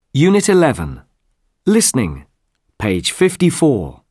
Unit 11. Listening. Page 54.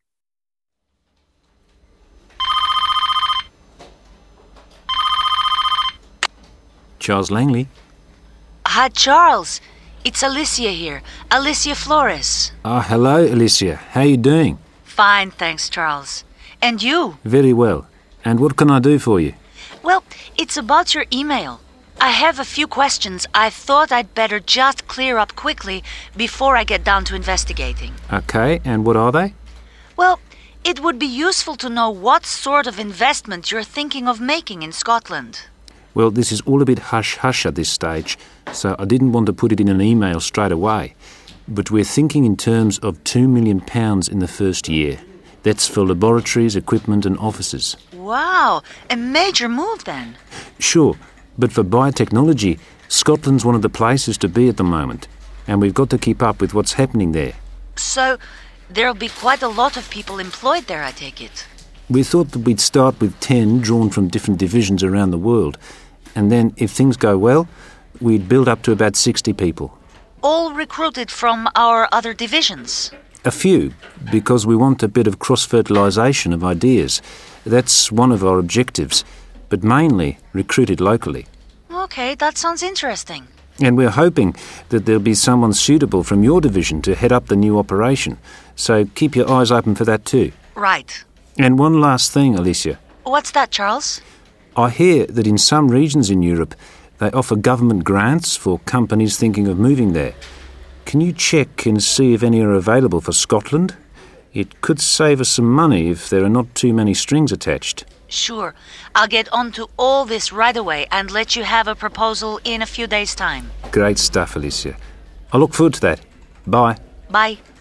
Charles Langley. Hi, Charles. It's Alicia here. Alicia Flores. Hello, Alicia. How you doing? Fine, thanks, Charles. And you? Very well. And what can I do for you? Well, it's about your email. I have a few questions I thought I'd better just clear up quickly before I get down to investigating. Okay, and what are they? Well, it would be useful to know what sort of investment you're thinking of making in Scotland. Well, this is all a bit hush-hush at this stage, so I didn't want to put it in an email straight away. But we're thinking in terms of £2 million in the first year. That's for laboratories, equipment and offices. Wow, a major move then. Sure, but for biotechnology, Scotland's one of the places to be at the moment, and we've got to keep up with what's happening there. So, there'll be quite a lot of people employed there, I take it. We thought that we'd start with 10 drawn from different divisions around the world, and then, if things go well, we'd build up to about 60 people. All recruited from our other divisions? A few, because we want a bit of cross-fertilisation of ideas. That's one of our objectives, but mainly recruited locally. Okay, that sounds interesting. And we're hoping that there'll be someone suitable from your division to head up the new operation, so keep your eyes open for that too. Right. And one last thing, Alicia. What's that, Charles? I hear that in some regions in Europe, they offer government grants for companies thinking of moving there. Can you check and see if any are available for Scotland? It could save us some money if there are not too many strings attached. Sure. I'll get on to all this right away and let you have a proposal in a few days' time. Great stuff, Alicia. I look forward to that. Bye. Bye.